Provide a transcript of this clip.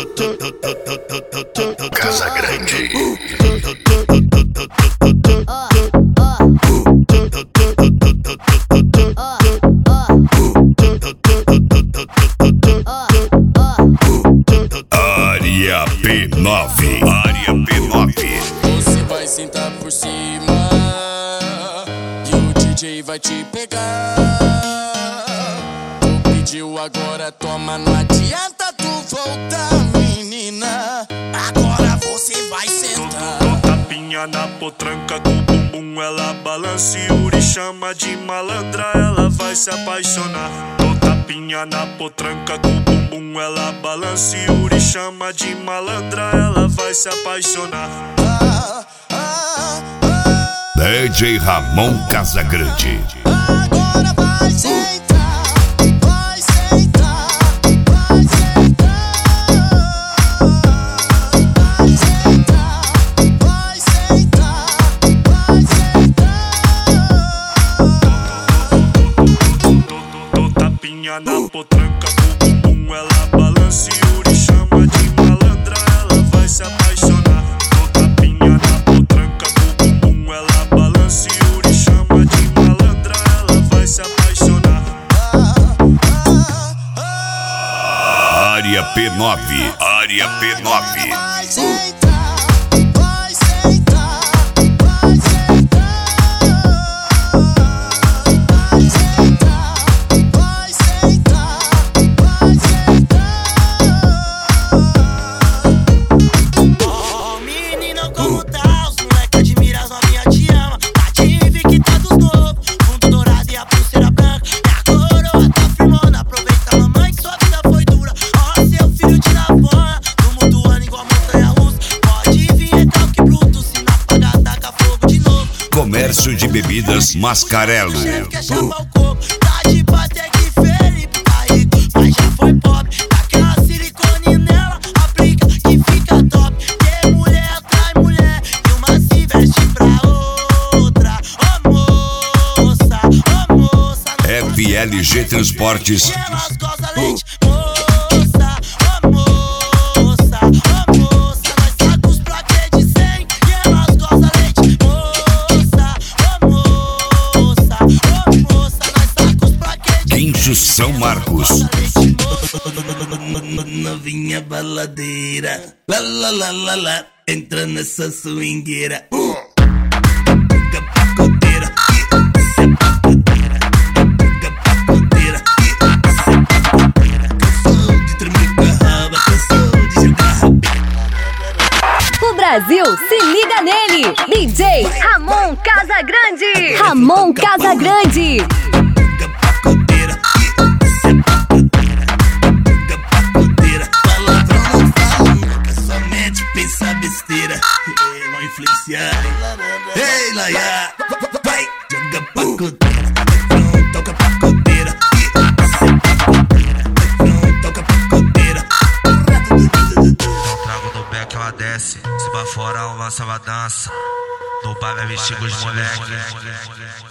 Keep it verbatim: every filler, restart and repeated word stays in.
Casa Grande. Área P nove. Área P nove. Você vai sentar por cima e o D J vai te pegar. Tu pediu, agora toma, não adianta tu voltar, menina. Agora você vai sentar. Dou tapinha na potranca com o bumbum, ela balança e Yuri chama de malandra, ela vai se apaixonar. Dou tapinha na potranca com o bumbum, ela balança e Yuri chama de malandra, ela vai se apaixonar. Ah, ah, ah. D J Ramon Casagrande. Agora vai sentar, vai sentar, vai sentar, vai sentar, vai sentar, vai sentar. Dou tapinha na potranca com o bumbum, ela balança e Yuri chama de malandra, ela vai se apaixonar. Dou tapinha na potranca com o bumbum, ela balança e Yuri chama de malandra, ela vai se apaixonar. Área P nove. Área P nove. Vai sentar, vai sentar, vai sentar, vai sentar, vai sentar, vai sentar. Oh, menina, como tá? Os moleque admira, as novinha te ama. Patinho que tá dos novos, fundo dourado e a pulseira branca. E a coroa tá firmona, aproveita, mamãe, que sua vida foi dura. Ó, seu filho de lavona, no mundo ano igual montanha russa. Pode vir, é calque bruto, se não apagar, taca fogo de novo. Comércio de bebidas Mascarello. Chefe quer chapar o coco, tá de bater que Felipe tá rico, mas já foi pop. Daquela silicone nela, aplica que fica top. Que mulher atrai mulher e uma se veste pra outra. Ô moça, ô moça, F L G Transportes. e elas gozam leite. Moça, ô moça, ô moça, nós saca os plaquês de cem e elas gozam leite. Moça, ô moça, ô moça, nós saca os plaquês de Guincho São Marcos. Novinha baladeira, lá lá lá lá lá, entra nessa swingueira. Uh. Fica pacoteira, cê pacoteira, fica pacoteira, cê pacoteira. Cansou de tremer com a raba, cansou de jogar rabeira. O Brasil se liga nele. D J Ramon Casagrande. Ramon Casagrande. Fica pacoteira, cê pacoteira, fica pacoteira. Palavrão não fala nunca, somente pensa besteira. Ei, vão influenciar. Ei, Laia, vai, joga pacoteira. Não toca pacoteira, cê pacoteira. Não toca pacoteira. Trago no pé que ela desce, se pra fora uma salva dança. No pai vai vestir com os moleque.